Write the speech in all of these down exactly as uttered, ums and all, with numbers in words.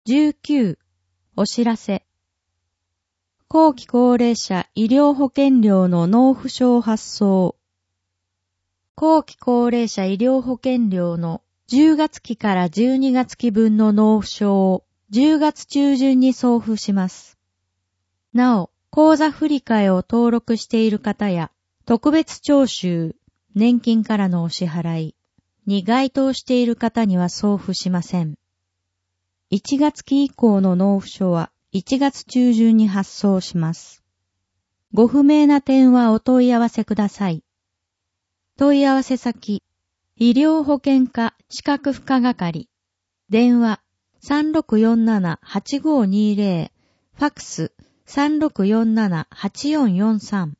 じゅうきゅう、お知らせ。後期高齢者医療保険料の納付書発送。後期高齢者医療保険料のじゅうがつきからじゅうにがつき分の納付書をじゅうがつ中旬に送付します。なお、口座振替を登録している方や、特別徴収、年金からのお支払いに該当している方には送付しません。いちがつき以降の納付書はいちがつ中旬に発送します。ご不明な点はお問い合わせください。問い合わせ先、医療保険課資格付加係、電話 さんろくよんななはちごにぜろ、ファックス さんろくよんななはちよんよんさん。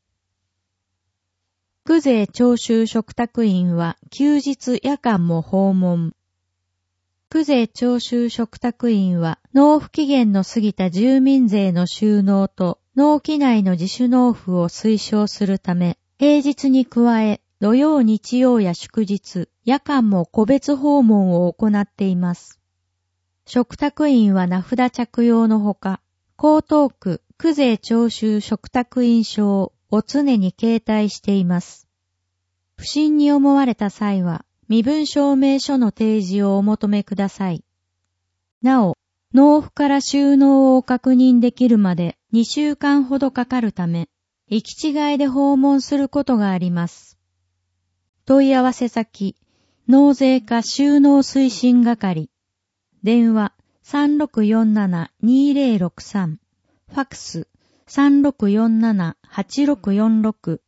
区税徴収嘱託員は休日夜間も訪問。区税徴収嘱託員は納付期限の過ぎた住民税の収納と納期内の自主納付を推奨するため、平日に加え土曜日曜や祝日、夜間も個別訪問を行っています。嘱託員は名札着用のほか、江東区区税徴収嘱託員証を常に携帯しています。不審に思われた際は、身分証明書の提示をお求めください。なお、納付から収納を確認できるまでにしゅうかんほどかかるため、行き違いで訪問することがあります。問い合わせ先、納税課収納推進係、電話 さんろくよんななにぜろろくさん、ファックス さんろくよんななはちろくよんろく。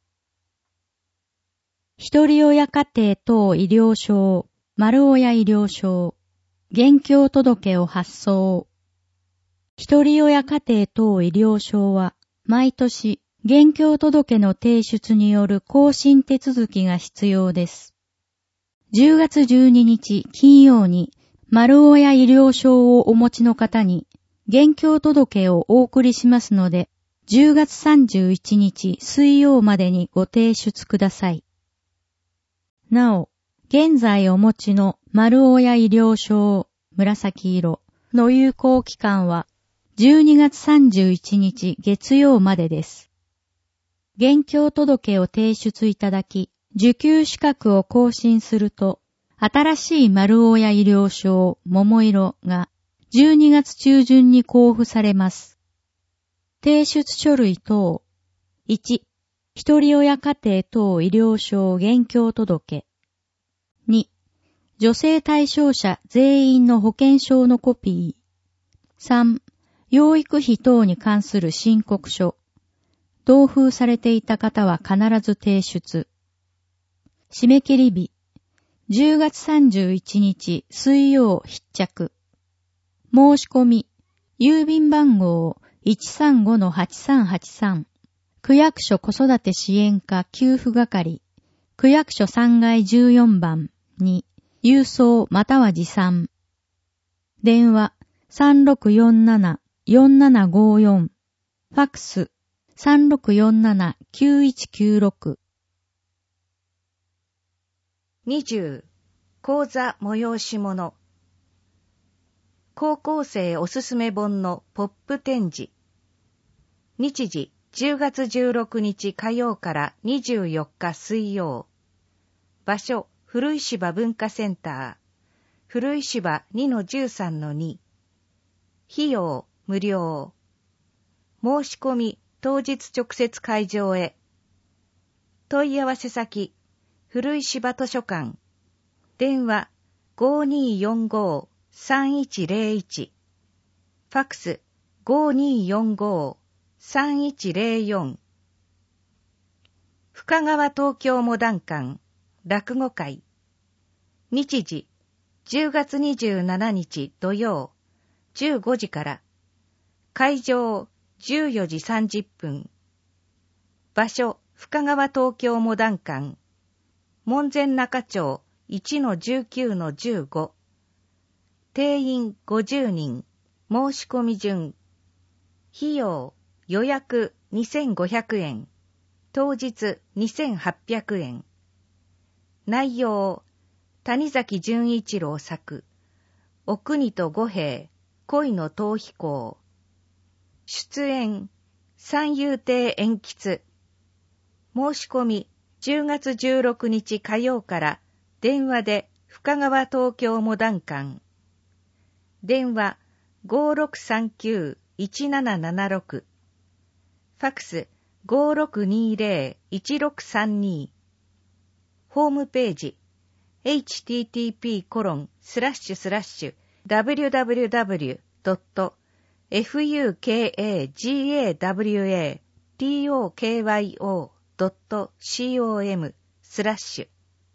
一人親家庭等医療証、丸親医療証、現況届を発送。一人親家庭等医療証は、毎年、現況届の提出による更新手続きが必要です。じゅうがつじゅうににち金曜に、丸親医療証をお持ちの方に、現況届をお送りしますので、じゅうがつさんじゅういちにち水曜までにご提出ください。なお、現在お持ちの丸親医療証紫色の有効期間はじゅうにがつさんじゅういちにち月曜までです。現況届を提出いただき、受給資格を更新すると、新しい丸親医療証桃色がじゅうにがつ中旬に交付されます。提出書類等、いち、一人親家庭等医療証現況届。に、女性対象者全員の保険証のコピー。さん、養育費等に関する申告書。同封されていた方は必ず提出。締め切り日。じゅうがつさんじゅういちにち水曜必着。申し込み。郵便番号 いちさんごのはちさんはちさん。区役所子育て支援課給付係。区役所さんがいじゅうよんばんに、郵送または持参。電話 さんろくよんななよんななごよん。ファックス さんろくよんななきゅういちきゅうろく。 にじゅう、講座催し物。高校生おすすめ本のポップ展示。日時じゅうがつじゅうろくにち火曜からにじゅうよっか水曜。場所、古石場文化センター。古石場 にのじゅうさんのに。費用、無料。申し込み、当日直接会場へ。問い合わせ先、古石場図書館。電話 ごにーよんごーさんいちぜろいち。ファックス ごにーよんごーさんいちぜろよん。深川東京モダン館落語会。日時じゅうがつにじゅうしちにち土曜じゅうごじから。会場じゅうよじさんじゅっぷん。場所深川東京モダン館。門前仲町 いちのじゅうきゅうのじゅうご。定員ごじゅうにん。申し込み順。費用、予約にせんごひゃくえん。当日にせんはっぴゃくえん。内容、谷崎潤一郎作、お国と五兵衛、 恋の逃避行。出演、三遊亭円吉。申し込み、じゅうがつじゅうろくにち火曜から電話で深川東京モダン館。電話 ごーろくさんきゅういちななななろく。ファクス ごーろくにーぜろいちろくさんに。ホームページ エイチティーティーピーコロンスラッシュスラッシュダブリュダブリュダブリュドットファクワドットコムスラッシュ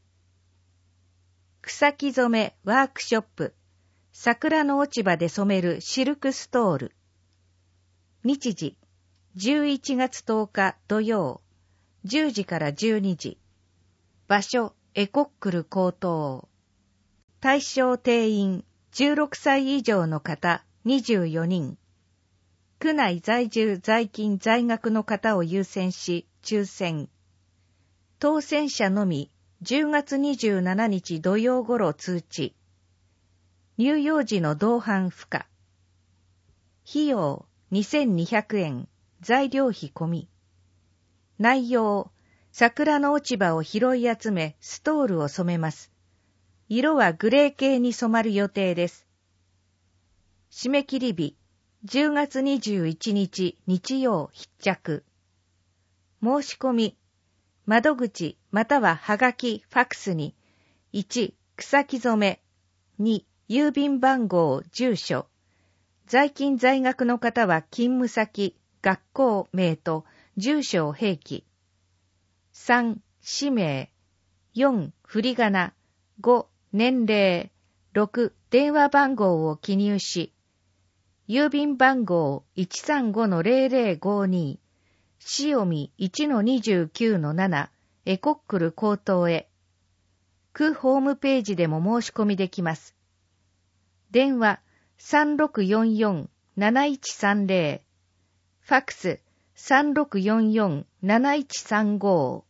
草木染めワークショップ桜の落ち葉で染めるシルクストール。日時じゅういちがつとおか土曜じゅうじからじゅうにじ。場所エコックル高等。対象定員じゅうろくさい以上の方にじゅうよにん。区内在住在勤在学の方を優先し抽選。当選者のみじゅうがつにじゅうしちにち土曜頃通知。乳幼児の同伴不可。費用にせんにひゃくえん、材料費込み。内容、桜の落ち葉を拾い集めストールを染めます。色はグレー系に染まる予定です。締め切り日、じゅうがつにじゅういちにち日曜必着。申し込み、窓口またははがきファクスにいち草木染め、に郵便番号住所、在勤在学の方は勤務先学校名と住所を併記、さん氏名、よん振り仮名、ご年齢、ろく電話番号を記入し、郵便番号 いちさんごのぜろぜろごに、塩見 いちのにじゅうきゅうのなな エコックル高等へ。区ホームページでも申し込みできます。電話 さんろくよんよんなないちさんぜろ、ファクス さんろくよんよんなないちさんご。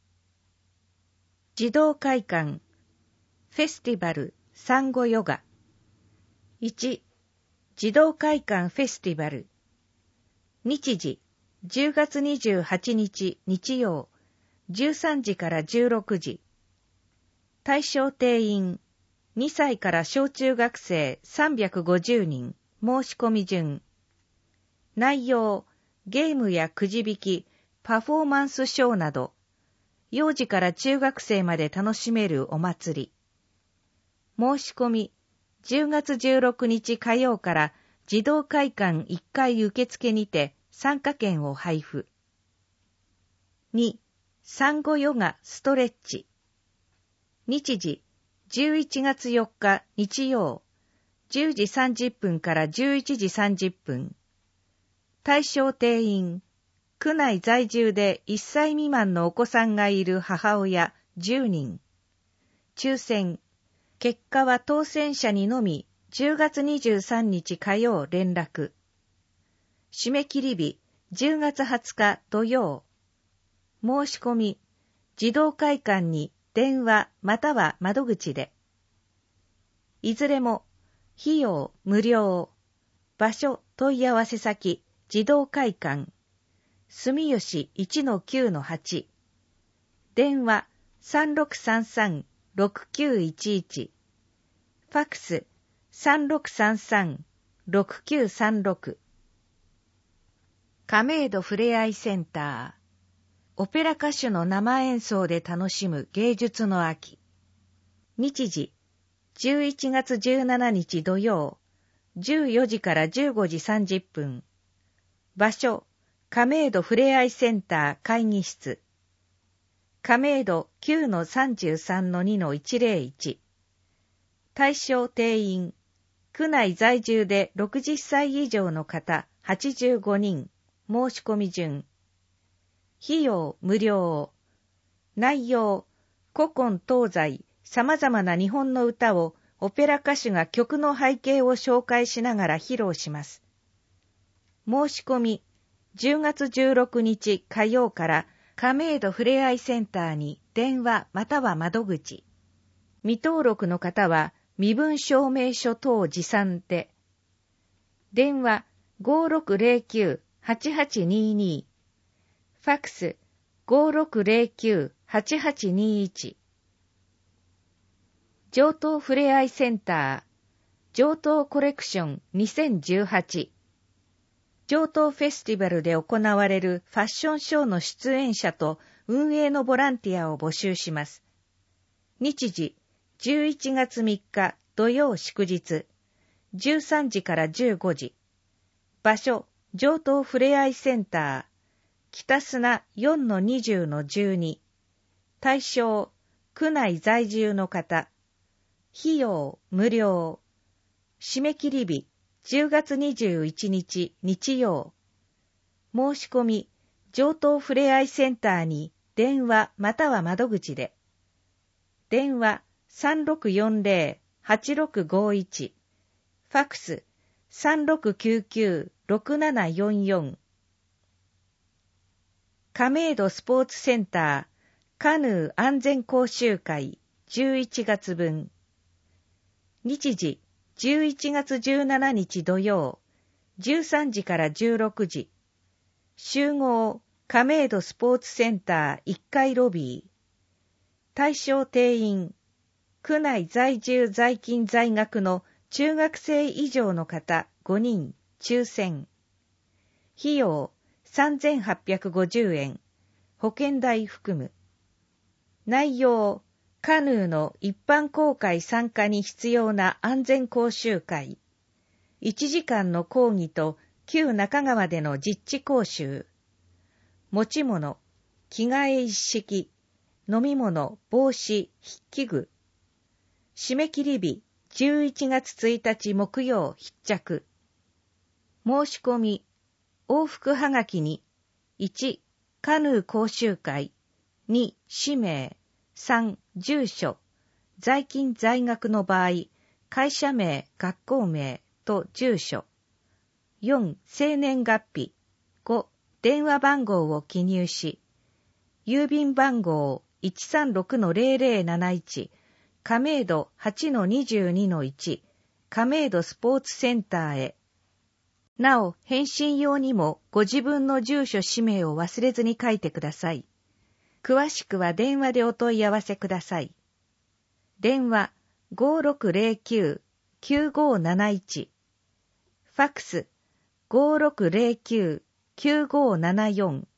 児童会館フェスティバル産後ヨガ。いち児童会館フェスティバル。日時じゅうがつにじゅうはちにち日曜じゅうさんじからじゅうろくじ。対象定員にさいから小中学生さんびゃくごじゅうにん。申し込み順。内容、ゲームやくじ引き、パフォーマンスショーなど、幼児から中学生まで楽しめるお祭り。申し込み、じゅうがつじゅうろくにち火曜から児童会館いっかい受付にて参加券を配布。に産後ヨガストレッチ。日時じゅういちがつよっか日曜じゅうじさんじゅっぷんからじゅういちじさんじゅっぷん。対象定員、区内在住でいっさい未満のお子さんがいる母親じゅうにん。抽選。結果は当選者にのみじゅうがつにじゅうさんにち火曜連絡。締め切り日じゅうがつはつか土曜。申し込み、児童会館に電話または窓口で。いずれも費用無料。場所問い合わせ先児童会館住吉 いちのきゅうのはち。電話 さんろくさんさんろくきゅういちいち。ファクス さんろくさんさんろくきゅうさんろく。亀戸ふれあいセンター。オペラ歌手の生演奏で楽しむ芸術の秋。日時じゅういちがつじゅうしちにち土曜じゅうよじからじゅうごじさんじゅっぷん。場所亀戸ふれあいセンター会議室。亀戸 きゅうのさんじゅうさんのにのいちぜろいち。対象定員、区内在住でろくじゅっさい以上の方はちじゅうごにん。申し込み順。費用無料。内容、古今東西様々な日本の歌をオペラ歌手が曲の背景を紹介しながら披露します。申し込み、じゅうがつじゅうろくにち火曜から亀戸ふれあいセンターに電話または窓口。未登録の方は身分証明書等持参で。 電話 ごーろくゼロきゅう はちはちにーにー、ファックス ごーろくゼロきゅう はちはちにーいち。上東ふれあいセンター、上東コレクションにせんじゅうはち。上東フェスティバルで行われるファッションショーの出演者と運営のボランティアを募集します。日時、じゅういちがつみっか土曜祝日、じゅうさんじからじゅうごじ。場所、上東ふれあいセンター、北砂 よんのにじゅうのじゅうに。対象、区内在住の方。費用、無料。締め切り日、じゅうがつにじゅういちにち日曜。申し込み、上東ふれあいセンターに電話または窓口で。電話 さんろくよんゼロ はちろくごいち。ファックス さんろくきゅうきゅう ろくななよんよん。亀戸スポーツセンターカヌー安全講習会じゅういちがつぶん。日時、じゅういちがつじゅうしちにち土曜、じゅうさんじからじゅうろくじ。集合、亀戸スポーツセンターいっかいロビー。対象定員、区内在住在勤在学の中学生以上の方ごにん、抽選。費用、さんぜんはっぴゃくごじゅうえん、保険代含む。内容、カヌーの一般公開参加に必要な安全講習会。いちじかんの講義と旧中川での実地講習。持ち物、着替え一式、飲み物、帽子、筆記具。締め切り日、じゅういちがつついたち木曜必着。申し込み、往復はがきに、いち、カヌー講習会、に、氏名、さん、住所、在勤在学の場合、会社名、学校名と住所、よん、生年月日、ご、電話番号を記入し、郵便番号 いちさんろくのゼロゼロなないち、亀戸 はちのにじゅうにのいち、亀戸スポーツセンターへ。なお、返信用にもご自分の住所氏名を忘れずに書いてください。詳しくは電話でお問い合わせください。電話 ごーろくゼロきゅう きゅうごなないち。ファックス ごーろくゼロきゅう きゅうごななよん。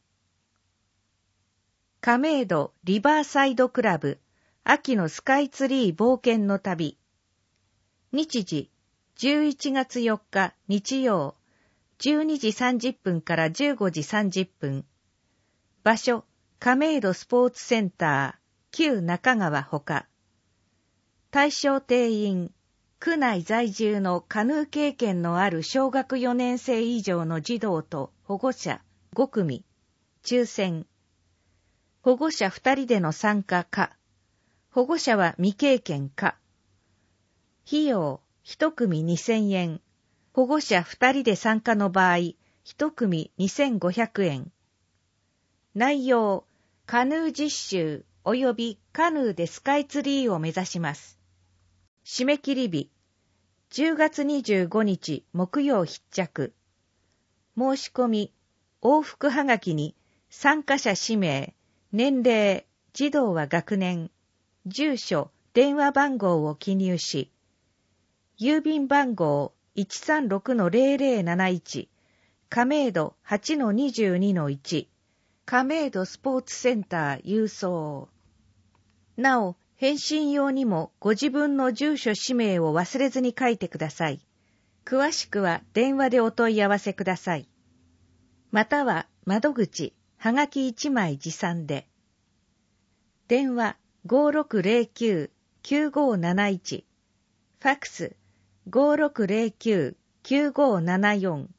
亀戸リバーサイドクラブ秋のスカイツリー冒険の旅。日時じゅういちがつよっか日曜、じゅうにじさんじゅっぷんからじゅうごじさんじゅっぷん。場所、亀戸スポーツセンター、旧中川ほか。対象定員、区内在住のカヌー経験のある小学よねん生以上の児童と保護者ごくみ、抽選。保護者ふたりでの参加か、保護者は未経験か。費用、いちくみにせんえん。保護者ふたりで参加の場合、いちくみにせんごひゃくえん。内容、カヌー実習及びカヌーでスカイツリーを目指します。締め切り日、じゅうがつにじゅうごにち木曜必着。申し込み、往復はがきに参加者氏名、年齢、児童は学年、住所、電話番号を記入し、郵便番号 いちさんろくのゼロゼロなないち、亀戸 はちのにじゅうにのいち、亀戸スポーツセンター郵送。なお、返信用にもご自分の住所氏名を忘れずに書いてください。詳しくは電話でお問い合わせください。または窓口、はがきいちまい持参で。電話 ごーろくゼロきゅう きゅうごなないち、ファックス ごーろくゼロきゅう きゅうごななよん。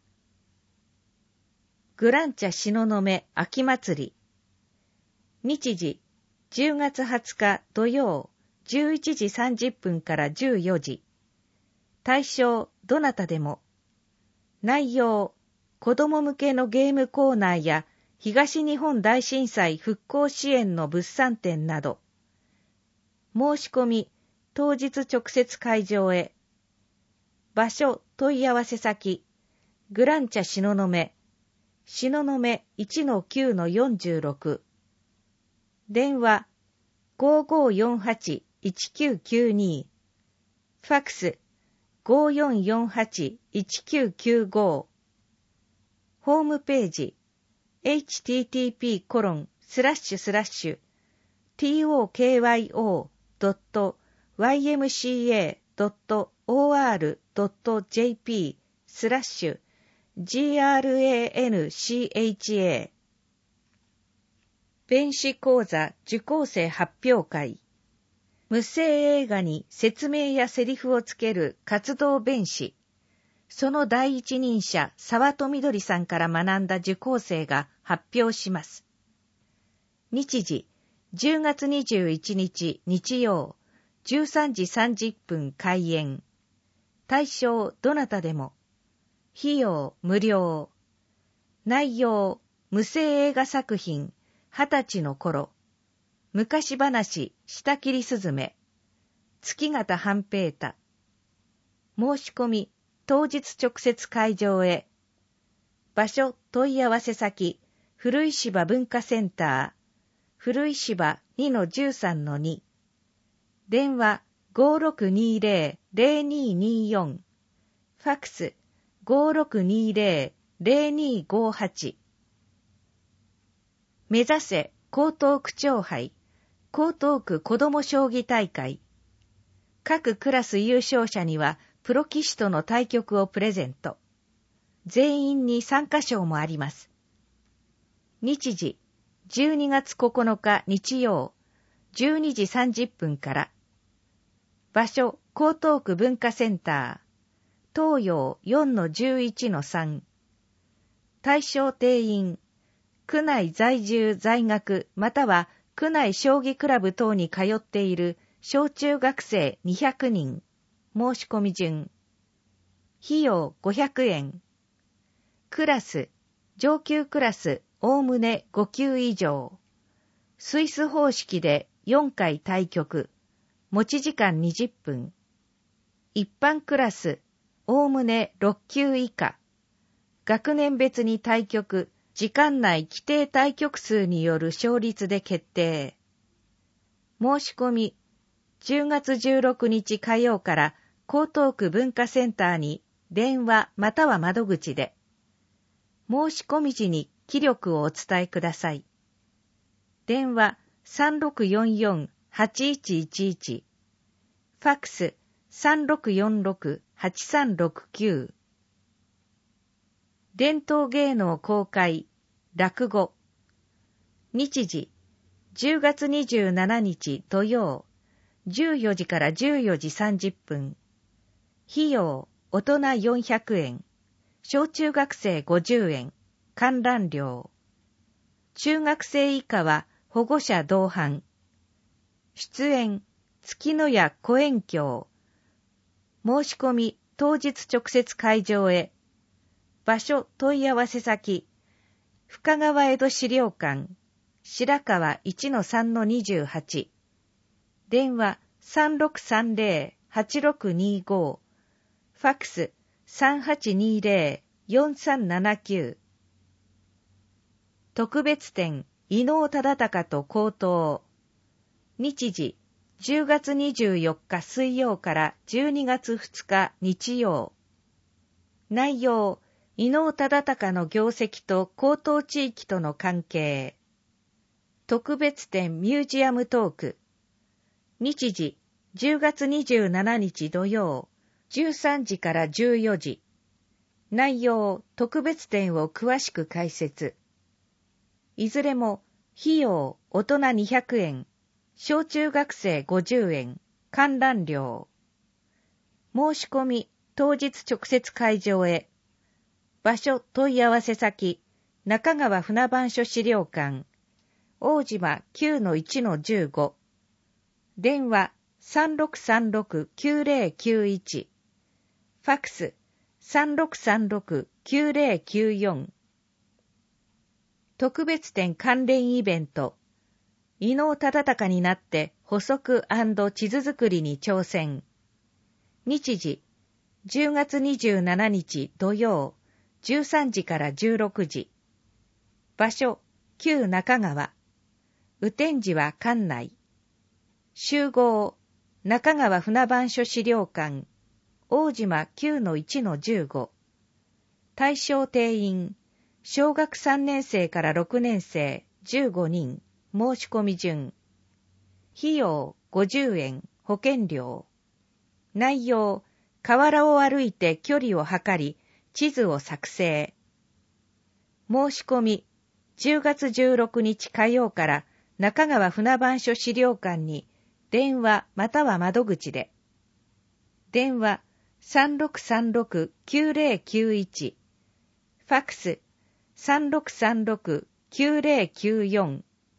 グランチャ東雲秋祭り。日時、じゅうがつはつか土曜、じゅういちじさんじゅっぷんからじゅうよじ。対象、どなたでも。内容、子供向けのゲームコーナーや東日本大震災復興支援の物産展など。申し込み、当日直接会場へ。場所、問い合わせ先、 グランチャ東雲、東雲 いちのきゅうのよんじゅうろく、電話 ごーごーよんはち いちきゅうきゅうに、ファックス ごーよんよんはち いちきゅうきゅうご、ホームページ エイチティーティーピーコロンスラッシュスラッシュ トクヨ ドット ワイエムシーエー ドット オーアール ドット ジェーピー スラッシュ ジーアールエーエヌシーエイチエー 弁士講座受講生発表会、無声映画に説明やセリフをつける活動弁士、その第一人者沢戸みどりさんから学んだ受講生が発表します。日時じゅうがつにじゅういちにち日曜じゅうさんじさんじゅっぷん開演。対象どなたでも。費用無料。内容無声映画作品二十歳の頃。昔話下切りすずめ。月形半平太。申し込み当日直接会場へ。場所問い合わせ先古石場文化センター。古石場 にのじゅうさんのに。電話 ごーろくにーぜろ ぜろにーにーよん。ファックス ごーろくにーぜろ ぜろにーごーはち。目指せ江東区長杯江東区子ども将棋大会。各クラス優勝者にはプロ棋士との対局をプレゼント。全員に参加賞もあります。日時じゅうにがつここのか日曜じゅうにじさんじゅっぷんから。場所江東区文化センター東洋 よんのじゅういちのさん。対象定員区内在住在学または区内将棋クラブ等に通っている小中学生にひゃくにん。申し込み順。費用ごひゃくえん。クラス上級クラスおおむねごきゅう以上。スイス方式でよんかい対局。持ち時間にじゅっぷん。一般クラスおおむねろっきゅう以下。学年別に対局、時間内規定対局数による勝率で決定。申し込み、じゅうがつじゅうろくにち火曜から江東区文化センターに電話または窓口で。申し込み時に記録をお伝えください。電話 さんろくよんよんはちいちいちいち。ファックス さんろくよんろくはちさんろくきゅう。伝統芸能公開、落語。日時じゅうがつにじゅうしちにち土曜、じゅうよじからじゅうよじさんじゅっぷん。費用、大人よんひゃくえん。小中学生ごじゅうえん。観覧料。中学生以下は保護者同伴。出演、月野谷小遠京。申し込み、当日直接会場へ。場所問い合わせ先、深川江戸資料館、白川 いちのさんのにじゅうはち。電話 さんろくさんぜろはちろくにご。ファックス さんはちにぜろよんさんななきゅう。特別展、伊能忠敬と高等。日時、じゅうがつにじゅうよっか水曜からじゅうにがつふつか日曜。内容、伊能忠敬の業績と高等地域との関係。特別展ミュージアムトーク。日時、じゅうがつにじゅうしちにち土曜、じゅうさんじからじゅうよじ。内容、特別展を詳しく解説。いずれも、費用、大人にひゃくえん、小中学生ごじゅうえん、観覧料。申し込み、当日直接会場へ。場所問い合わせ先、中川船番所資料館、大島 きゅうのいちのじゅうご。電話 さんろくさんろくきゅうぜろきゅういち。ファックス さんろくさんろくきゅうぜろきゅうよん。特別展関連イベント、伊能忠敬になって補足&地図作りに挑戦。日時、じゅうがつにじゅうしちにち土曜、 じゅうさんじからじゅうろくじ。場所、旧中川。雨天時は館内。集合、中川船番所資料館、大島 きゅうのいちのじゅうご。対象定員、小学さんねん生からろくねん生じゅうごにん、申し込み順。費用ごじゅうえん、保険料。内容、河原を歩いて距離を測り、地図を作成。申し込み、じゅうがつじゅうろくにち火曜から中川船番所資料館に電話または窓口で。電話 さんろくさんろくきゅうぜろきゅういち、ファックス さんろくさんろくきゅうぜろきゅうよん。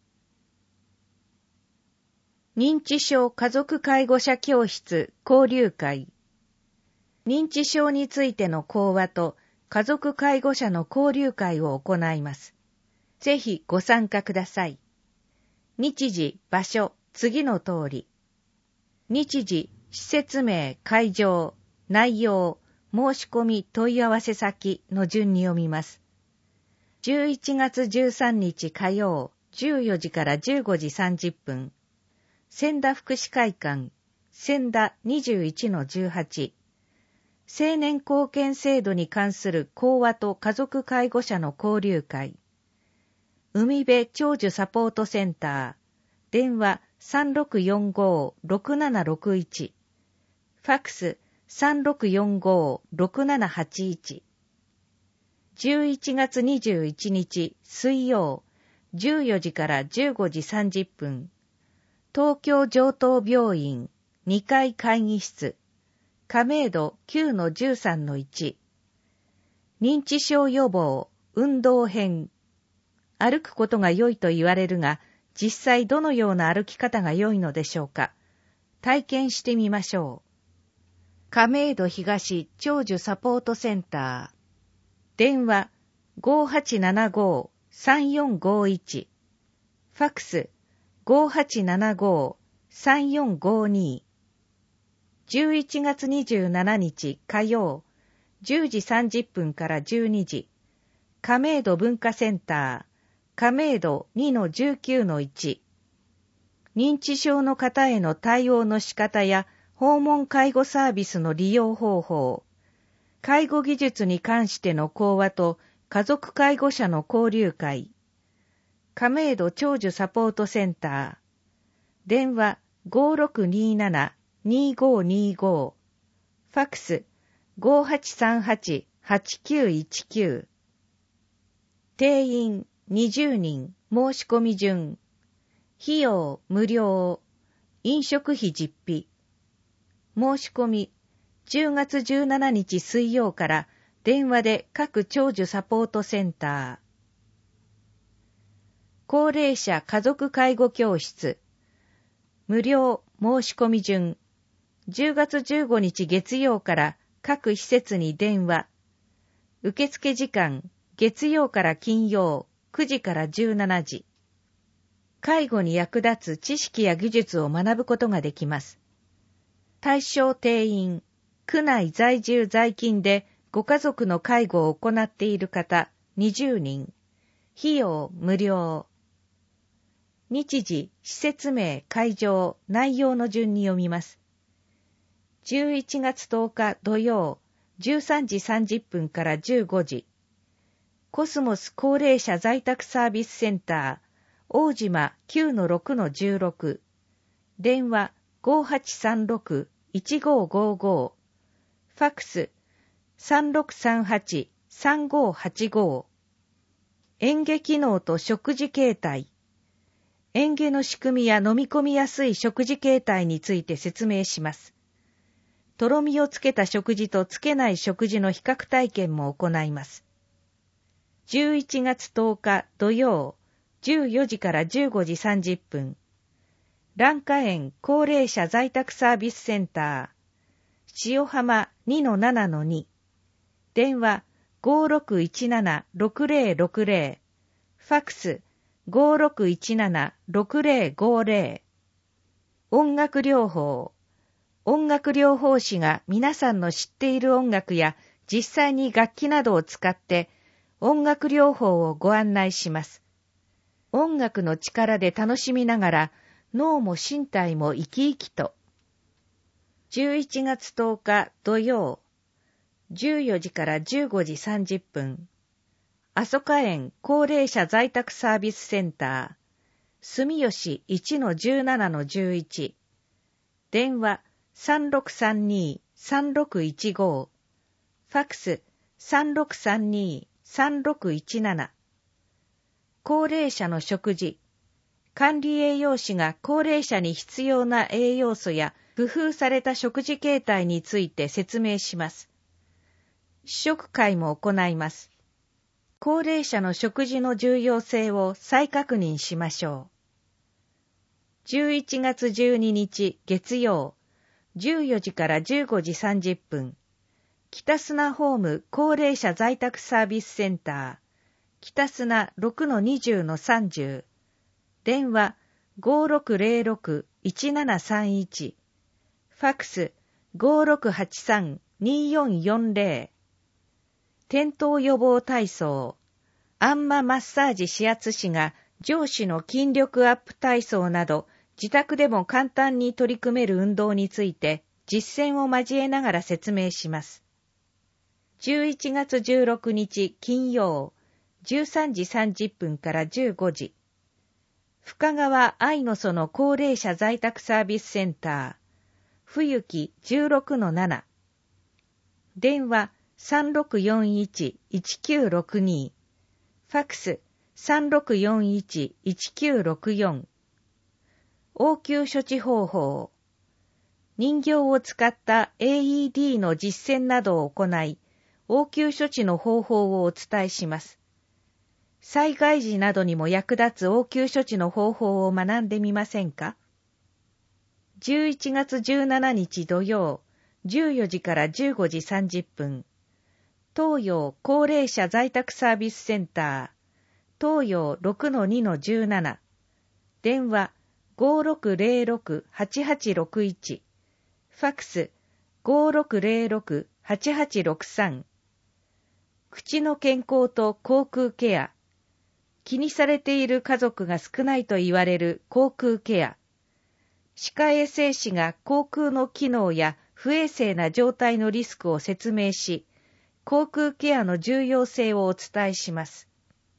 認知症家族介護者教室交流会。認知症についての講話と家族介護者の交流会を行います。ぜひご参加ください。日時、場所、次の通り。日時、施設名、会場、内容、申し込み、問い合わせ先の順に読みます。じゅういちがつじゅうさんにち火曜、じゅうよじからじゅうごじさんじゅっぷん。千田福祉会館、千田 にじゅういちのじゅうはち。青年貢献制度に関する講話と家族介護者の交流会。海辺長寿サポートセンター。電話 さんろくよんごろくななろくいち。ファックス さんろくよんごろくななはちいち。じゅういちがつにじゅういちにち水曜、じゅうよじからじゅうごじさんじゅっぷん。東京城東病院にかい会議室。亀戸 きゅうのじゅうさんのいち。認知症予防、運動編。歩くことが良いと言われるが、実際どのような歩き方が良いのでしょうか。体験してみましょう。亀戸東長寿サポートセンター。電話 ごはちななごさんよんごいち。ファックス ごはちななごさんよんごに。じゅういちがつにじゅうしちにち火曜、じゅうじさんじゅっぷんからじゅうにじ。亀戸文化センター、亀戸 にのじゅうきゅうのいち。認知症の方への対応の仕方や訪問介護サービスの利用方法、介護技術に関しての講話と家族介護者の交流会。亀戸長寿サポートセンター。電話 ごろくにななにごにご。ファックス ごはちさんはちはちきゅういちきゅう。定員にじゅうにん、申し込み順。費用無料。飲食費実費。申し込みじゅうがつじゅうしちにち水曜から電話で各長寿サポートセンター。高齢者家族介護教室。無料申し込み順。じゅうがつじゅうごにち月曜から各施設に電話。受付時間、月曜から金曜、くじからじゅうしちじ。介護に役立つ知識や技術を学ぶことができます。対象定員、区内在住在勤でご家族の介護を行っている方にじゅうにん。費用無料。日時、施設名、会場、内容の順に読みます。じゅういちがつとおか土曜、じゅうさんじさんじゅっぷんからじゅうごじ。コスモス高齢者在宅サービスセンター、大島 きゅうのろくのじゅうろく。電話 ごはちさんろくいちごごご。ファックス さんろくさんはちさんごはちご。嚥下機能と食事形態。嚥下の仕組みや飲み込みやすい食事形態について説明します。とろみをつけた食事とつけない食事の比較体験も行います。じゅういちがつとおか土曜、じゅうよじからじゅうごじさんじゅっぷん。蘭華園高齢者在宅サービスセンター、塩浜 にのななのに。電話 ごろくいちななろくぜろろくぜろ。ファックス ごろくいちななろくぜろごぜろ。音楽療法。音楽療法士が皆さんの知っている音楽や実際に楽器などを使って音楽療法をご案内します。音楽の力で楽しみながら脳も身体も生き生きと。じゅういちがつとおか土曜、じゅうよじからじゅうごじさんじゅっぷん、阿蘇花園高齢者在宅サービスセンター、住吉 いちのじゅうななのじゅういち、電話 さんろくさんに さんろくいちご、ファクス さんろくさんに さんろくいちなな。高齢者の食事、管理栄養士が高齢者に必要な栄養素や工夫された食事形態について説明します。試食会も行います。高齢者の食事の重要性を再確認しましょう。じゅういちがつじゅうににち月曜、じゅうよじからじゅうごじさんじゅっぷん、北砂ホーム高齢者在宅サービスセンター、北砂 ろくのにじゅうのさんじゅう、電話 ごろくぜろろくいちななさんいち、ファクス ごろくはちさんによんよんぜろ、転倒予防体操、アンママッサージ指圧師が上肢の筋力アップ体操など自宅でも簡単に取り組める運動について実践を交えながら説明します。じゅういちがつじゅうろくにち金曜、じゅうさんじさんじゅっぷんからじゅうごじ、深川愛の園高齢者在宅サービスセンター、冬木 じゅうろくのなな、電話 さんろくよんいちいちきゅうろくに、ファクス さんろくよんいちいちきゅうろくよん。応急処置方法、人形を使った エーイーディー の実践などを行い、応急処置の方法をお伝えします。災害時などにも役立つ応急処置の方法を学んでみませんか？じゅういちがつじゅうしちにち土曜、じゅうよじからじゅうごじさんじゅっぷん、東洋高齢者在宅サービスセンター、東洋 ろくのにのじゅうなな、電話 ごろくぜろろくはちはちろくいち、ファクス ごろくぜろろくはちはちろくさん。口の健康と口腔ケア、気にされている家族が少ないと言われる口腔ケア、歯科衛生士が口腔の機能や不衛生な状態のリスクを説明し、口腔ケアの重要性をお伝えします。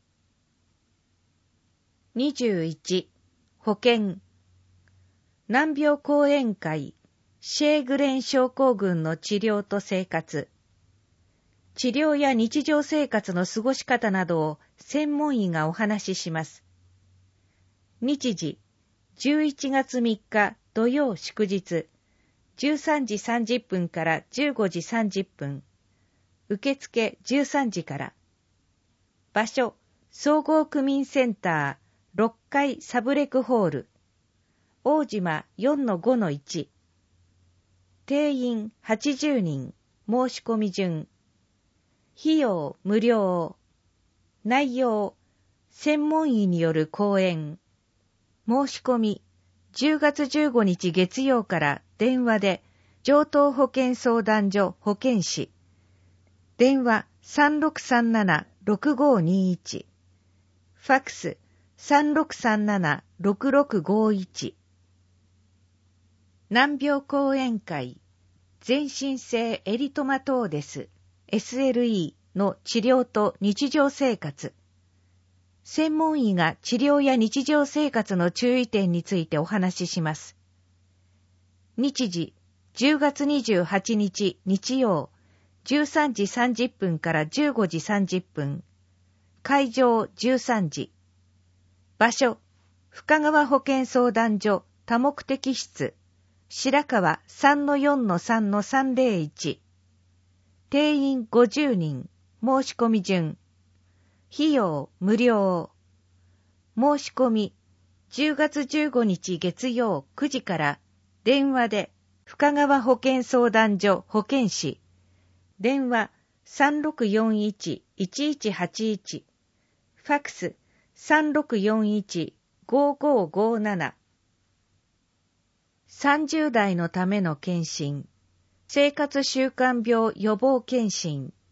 にじゅういち、保険。難病講演会、シェーグレン症候群の治療と生活。治療や日常生活の過ごし方などを専門医がお話しします。日時、じゅういちがつみっか土曜祝日、じゅうさんじさんじゅっぷんからじゅうごじさんじゅっぷん。受付じゅうさんじから。場所、総合区民センターろっかいサブレクホール。大島 よんのごのいち。定員はちじゅうにん、申し込み順。費用無料。内容、専門医による講演。申し込み、じゅうがつじゅうごにち月曜から電話で、城東保健相談所保健師。電話 さんろくさんななろくごにいち。ファクス さんろくさんななろくろくごいち。難病講演会、全身性エリトマトーデス エスエルイー の治療と日常生活。専門医が治療や日常生活の注意点についてお話しします。日時、じゅうがつにじゅうはちにち日曜、じゅうさんじさんじゅっぷんからじゅうごじさんじゅっぷん。会場じゅうさんじ。場所、深川保健相談所多目的室。白川 さんのよんのさんのさんぜろいち。定員ごじゅうにん、申し込み順。費用無料。申し込み、じゅうがつじゅうごにち月曜くじから電話で深川保健相談所保健師。電話 さんろくよんいちいちいちはちいち。ファクス さんろくよんいちごごごなな。さんじゅうだいのための検診、生活習慣病予防検診、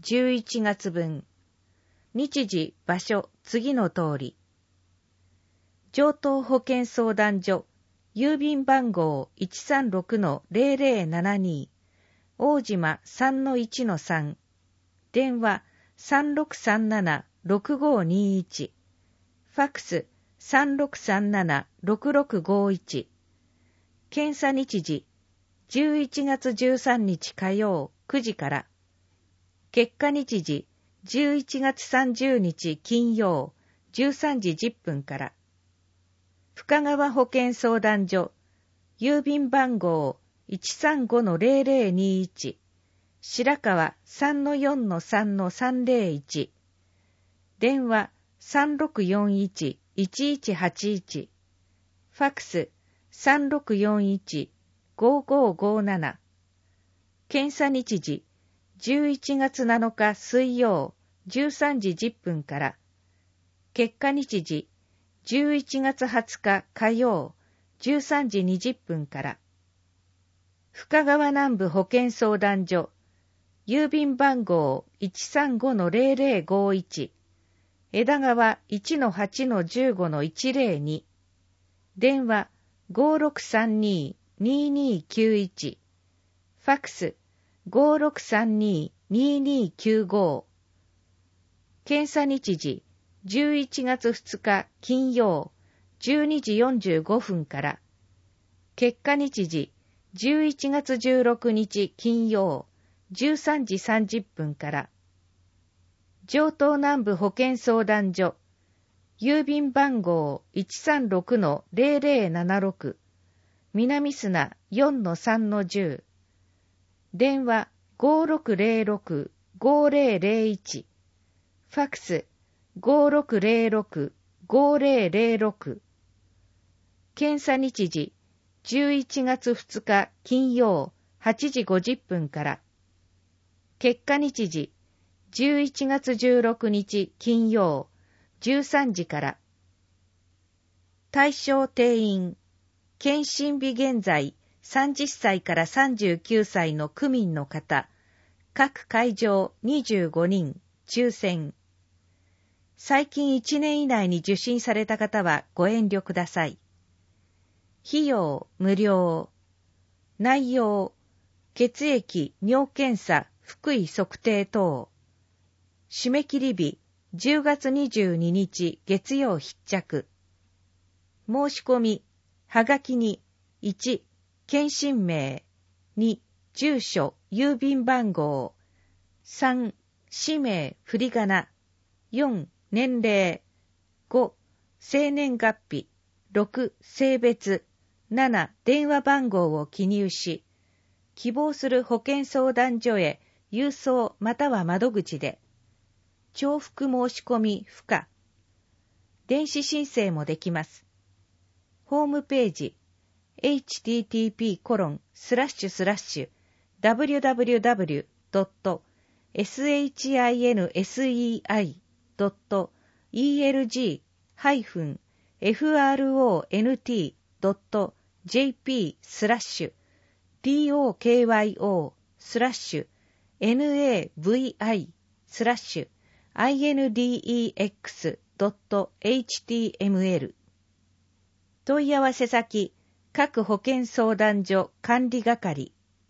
じゅういちがつぶん。日時、場所、次の通り。上東保健相談所、郵便番号 いちさんろくのゼロゼロななに、大島 さんのいちのさん、電話 さんろくさんななろくごにいち、ファックス さんろくさんななろくろくごいち、検査日時じゅういちがつじゅうさんにち火曜くじから、結果日時じゅういちがつさんじゅうにち金曜じゅうさんじじゅっぷんから、深川保健相談所、郵便番号 いちさんごのゼロゼロにいち、白川 さんのよんのさんのさんゼロいち、電話 さんろくよんいちいちいちはちいち、ファックス さんろくよんいちごごごなな、検査日時じゅういちがつなのか水曜じゅうさんじじゅっぷんから、結果日時じゅういちがつはつか火曜じゅうさんじにじゅっぷんから、深川南部保健相談所、郵便番号 いちさんごのゼロゼロごいち、枝川 いちのはちのじゅうごのいちゼロに、電話 ごろくさんににににきゅういち、ファックス ごろくさんにににきゅうご、検査日時じゅういちがつふつか金曜じゅうにじよんじゅうごふんから、結果日時じゅういちがつじゅうろくにち金曜じゅうさんじさんじゅっぷんから、上東南部保健相談所、郵便番号 いちさんろくのゼロゼロななろく、南砂 よんのさんのじゅう、電話 ごろくゼロろくごゼロゼロいち、ファックス ごろくゼロろくごゼロゼロろく、検査日時じゅういちがつふつか金曜はちじごじゅっぷんから、結果日時じゅういちがつじゅうろくにち金曜じゅうさんじから、対象定員、検診日現在さんじゅっさいからさんじゅうきゅうさいの区民の方、各会場にじゅうごにん、抽選。最近いちねん以内に受診された方はご遠慮ください。費用無料。内容、血液、尿検査、腹囲測定等。締め切り日、じゅうがつにじゅうににち月曜必着。申し込み、はがきに、いち、検診名、に、住所、郵便番号、さん、氏名、振り仮名、よん、年齢、ご、生年月日、ろく、性別、なな、電話番号を記入し、希望する保健相談所へ郵送または窓口で、重複申し込み不可。電子申請もできます。ホームページ エイチティーティーピーコロンスラッシュスラッシュダブリュダブリュダブリュドットエスエイチアイエヌエスイーアイドットイーエルジーハイフンエフアールオーエヌティードットジェーピースラッシュティーオーケーワイオースラッシュエヌエーブイアイスラッシュアイエヌディーイーエックスドットエイチティーエムエル 問い合わせ先各保健相談所管理係。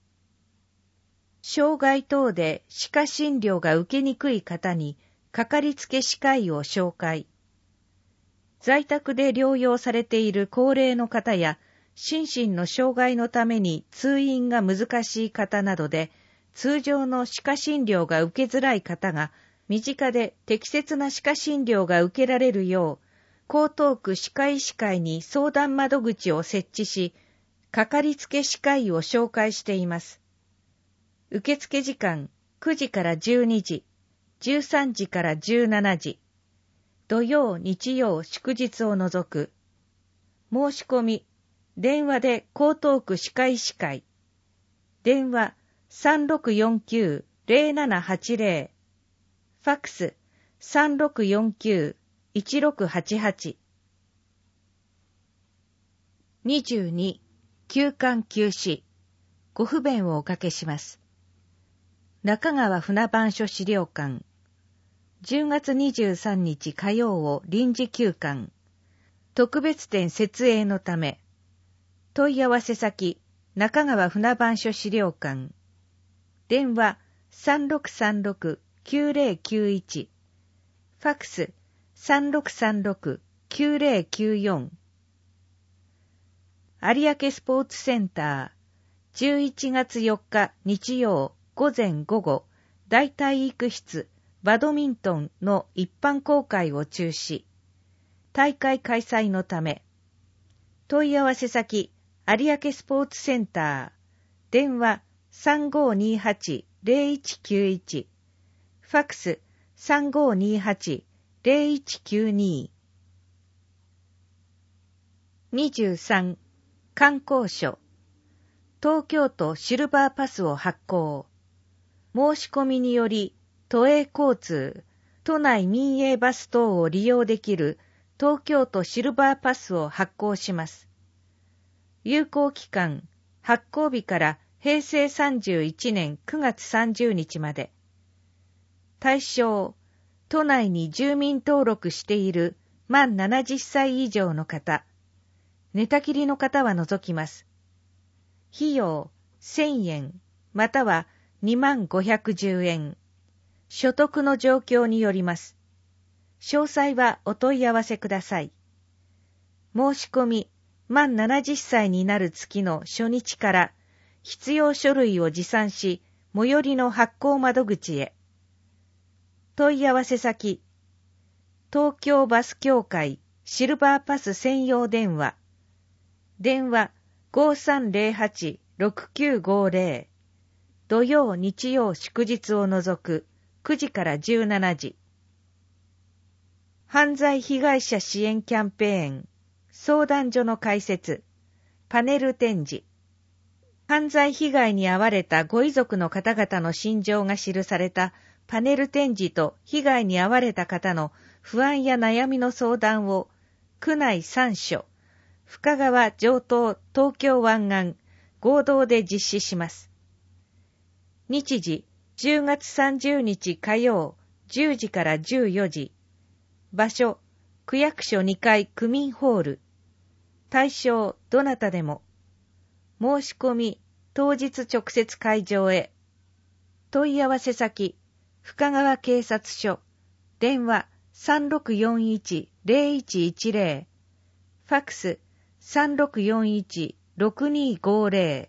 障害等で歯科診療が受けにくい方にかかりつけ歯科医を紹介。在宅で療養されている高齢の方や心身の障害のために通院が難しい方などで通常の歯科診療が受けづらい方が身近で適切な歯科診療が受けられるよう江東区歯科医師会に相談窓口を設置し、かかりつけ歯科医を紹介しています。受付時間くじからじゅうにじ、じゅうさんじからじゅうしちじ、土曜、日曜、祝日を除く。申し込み、電話で江東区歯科医師会。電話 さんろくよんきゅうゼロななはちゼロ、ファックス さんろくよんきゅういちろくはちはち。にじゅうに、休館休止。ご不便をおかけします。 中川船番所資料館。じゅうがつにじゅうさんにち火曜を臨時休館。特別展設営のため。問い合わせ先、中川船番所資料館。電話 さんろくさんろくきゅうぜろきゅういち。ファックス さんろくさんろくきゅうぜろきゅうよん。有明スポーツセンター、じゅういちがつよっか日曜午前午後、大体育室バドミントンの一般公開を中止。大会開催のため。問い合わせ先、有明スポーツセンター、電話 さんごーにーはちぜろいちきゅういち。ファックス さんごーにーはちぜろいちきゅうに。にじゅうさん、観光所。東京都シルバーパスを発行。申し込みにより、都営交通、都内民営バス等を利用できる東京都シルバーパスを発行します。有効期間、発行日からへいせいさんじゅういちねんくがつさんじゅうにちまで。対象、都内に住民登録している満ななじゅっさい以上の方。寝たきりの方は除きます。費用せんえんまたはにまんごひゃくじゅうえん。所得の状況によります。詳細はお問い合わせください。申し込み満ななじゅっさいになる月の初日から必要書類を持参し、最寄りの発行窓口へ。問い合わせ先、東京バス協会シルバーパス専用電話。電話 ごーさんぜろはちろくきゅうごぜろ。土曜日曜祝日を除くくじからじゅうしちじ。犯罪被害者支援キャンペーン、相談所の開設、パネル展示。犯罪被害に遭われたご遺族の方々の心情が記されたパネル展示と被害に遭われた方の不安や悩みの相談を区内さんしょ、深川城東東京湾岸合同で実施します。日時じゅうがつさんじゅうにち火曜じゅうじからじゅうよじ。場所区役所にかい区民ホール。対象どなたでも。申し込み当日直接会場へ。問い合わせ先深川警察署。電話 さんろくよんいちぜろいちいちぜろ。ファックス さんろくよんいちろくにーごぜろ。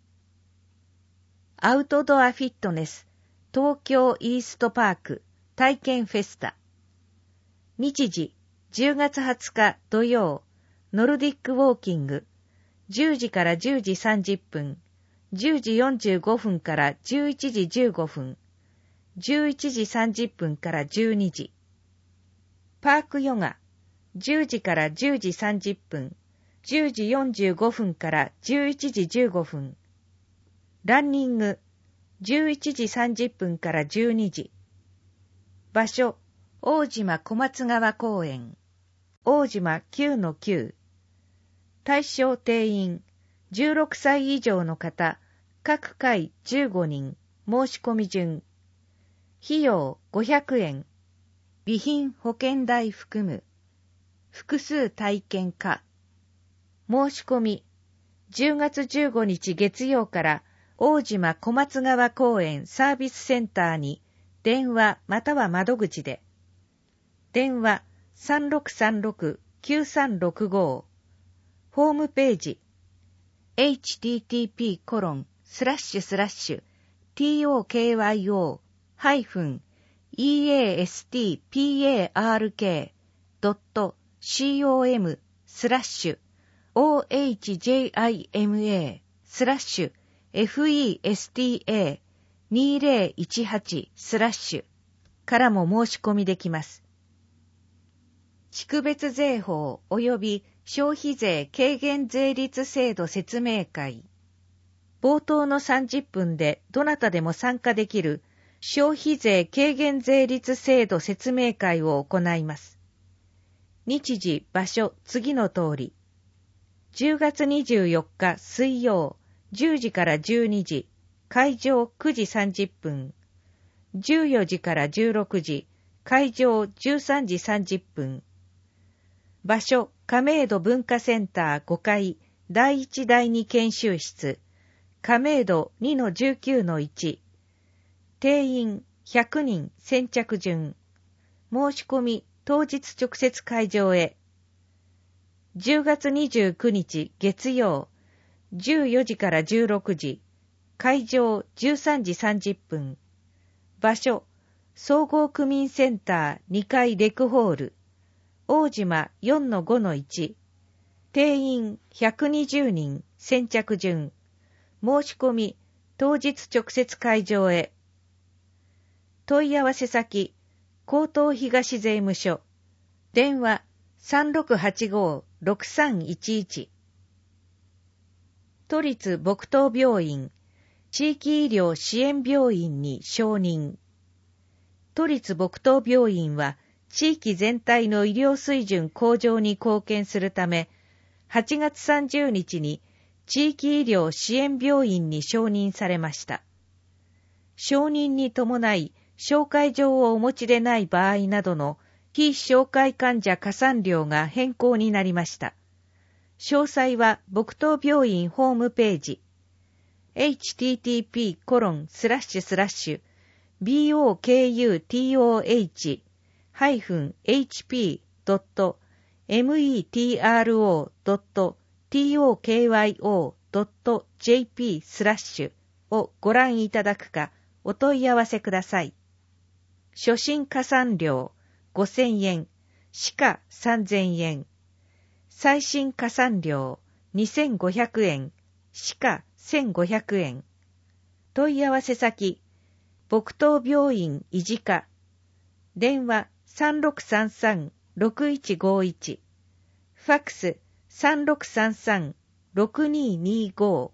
アウトドアフィットネス東京イーストパーク体験フェスタ。日時じゅうがつはつか土曜、ノルディックウォーキング、じゅうじからじゅうじさんじゅっぷん、じゅうじよんじゅうごふんからじゅういちじじゅうごふん、じゅういちじさんじゅっぷんからじゅうにじ。パークヨガ、じゅうじからじゅうじさんじゅっぷん、じゅうじよんじゅうごふんからじゅういちじじゅうごふん。ランニング、じゅういちじさんじゅっぷんからじゅうにじ。場所、大島小松川公園。大島 きゅうのきゅう。対象定員、じゅうろくさい以上の方、各回じゅうごにん、申し込み順。費用ごひゃくえん。備品保険代含む。複数体験可。申し込み、じゅうがつじゅうごにち月曜から大島小松川公園サービスセンターに電話または窓口で。電話 さんろくさんろくきゅうさんろくご。ホームページ エイチティーティーピーコロンスラッシュスラッシュティーオーケーワイオーハイフンイーエーエスティーピーエーアールケードットシーオーエムスラッシュオーエイチジェイアイエムエースラッシュエフイーエスティーエーにせんじゅうはちスラッシュからも申し込みできます。地区別税法及び消費税軽減税率制度説明会。冒頭のさんじゅっぷんでどなたでも参加できる消費税軽減税率制度説明会を行います。日時、場所、次の通り。じゅうがつにじゅうよっか水曜、じゅうじからじゅうにじ、会場くじさんじゅっぷん、 じゅうよじからじゅうろくじ、会場じゅうさんじさんじゅっぷん。場所、亀戸文化センターごかい、だいいちだいに研修室、亀戸 にのじゅうきゅうのいち。定員ひゃくにん先着順。申し込み当日直接会場へ。じゅうがつにじゅうくにち月曜、じゅうよじからじゅうろくじ、会場じゅうさんじさんじゅっぷん。場所、総合区民センターにかいレクホール、大島 よんのごのいち。定員ひゃくにじゅうにん先着順。申し込み当日直接会場へ。問い合わせ先、江東東税務署。電話 さんろくはちごーろくさんいちいち。都立木東病院、地域医療支援病院に承認。都立木東病院は、地域全体の医療水準向上に貢献するため、はちがつさんじゅうにちに地域医療支援病院に承認されました。承認に伴い、紹介状をお持ちでない場合などの非紹介患者加算料が変更になりました。詳細は木東病院ホームページ エイチティーティーピーコロンスラッシュスラッシュビーオーケーユーティーオーエイチハイフンエイチピードットメトロドットトクドットジェーピー スラッシュをご覧いただくかお問い合わせください。初診加算料ごせんえん、歯科さんぜんえん、再診加算料にせんごひゃくえん、歯科せんごひゃくえん。問い合わせ先、木東病院医事課。電話 さんろくさんさんろくいちごいち。ファックス さんろくさんさんろくににご。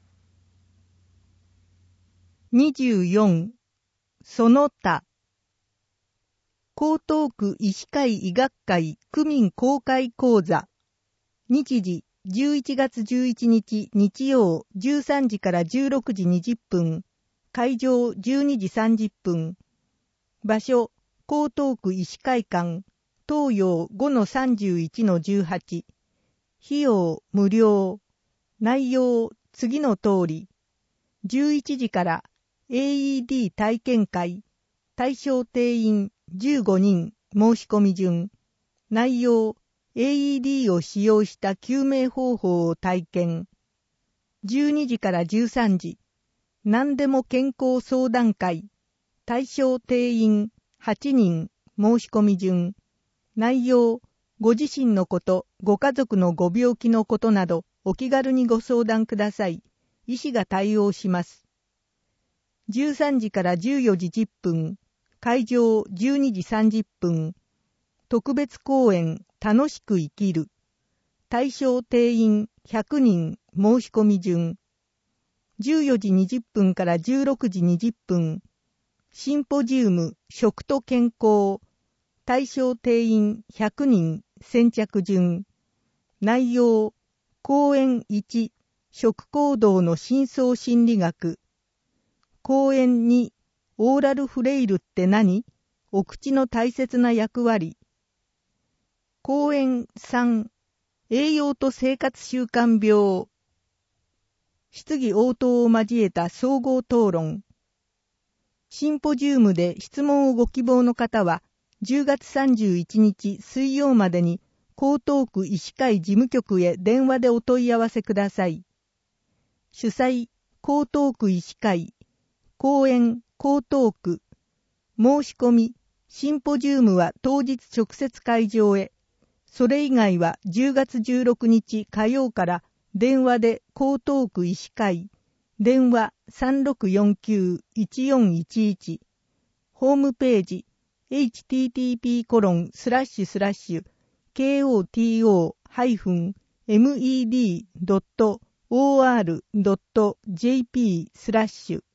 にじゅうよん. その他江東区医師会医学会区民公開講座。日時じゅういちがつじゅういちにち日曜じゅうさんじからじゅうろくじにじゅっぷん。会場じゅうにじさんじゅっぷん。場所江東区医師会館東洋 ごのさんじゅういちのじゅうはち。費用無料。内容次の通り。じゅういちじから エーイーディー 体験会。対象定員じゅうごにん申し込み順。内容 エーイーディー を使用した救命方法を体験。じゅうにじからじゅうさんじ。何でも健康相談会。対象定員はちにん申し込み順。内容ご自身のこと、ご家族のご病気のことなどお気軽にご相談ください。医師が対応します。じゅうさんじからじゅうよじじゅっぷん。会場じゅうにじさんじゅっぷん。特別講演楽しく生きる。対象定員ひゃくにん申し込み順。じゅうよじにじゅっぷんからじゅうろくじにじゅっぷん。シンポジウム食と健康。対象定員ひゃくにん先着順。内容講演いち食行動の深層心理学。講演にオーラルフレイルって何？お口の大切な役割。講演さん栄養と生活習慣病。質疑応答を交えた総合討論。シンポジウムで質問をご希望の方はじゅうがつさんじゅういちにち水曜までに江東区医師会事務局へ電話でお問い合わせください。主催江東区医師会。講演江東区。申し込みシンポジウムは当日直接会場へ。それ以外はじゅうがつじゅうろくにち火曜から電話で江東区医師会。電話 さんろくよんきゅういちよんいちいち。ホームページ エイチティーティーピーコロンスラッシュスラッシュケーオーティーオーハイフンエムイーディードットオーアールドットジェーピー スラッシュ。